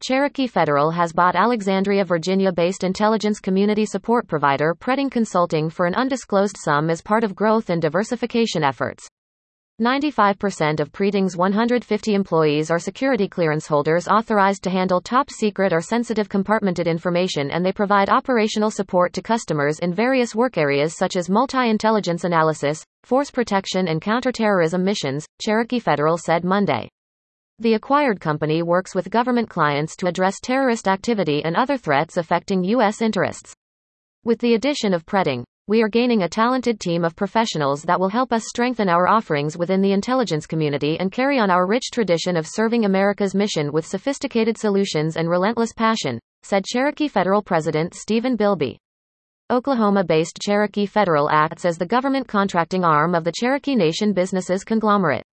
Cherokee Federal has bought Alexandria, Virginia-based intelligence community support provider Preding Consulting for an undisclosed sum as part of growth and diversification efforts. 95% of Preding's 150 employees are security clearance holders authorized to handle top secret or sensitive compartmented information, and they provide operational support to customers in various work areas such as multi-intelligence analysis, force protection and counterterrorism missions, Cherokee Federal said Monday. The acquired company works with government clients to address terrorist activity and other threats affecting U.S. interests. With the addition of Preding, we are gaining a talented team of professionals that will help us strengthen our offerings within the intelligence community and carry on our rich tradition of serving America's mission with sophisticated solutions and relentless passion, said Cherokee Federal President Stephen Bilby. Oklahoma-based Cherokee Federal acts as the government contracting arm of the Cherokee Nation Businesses conglomerate.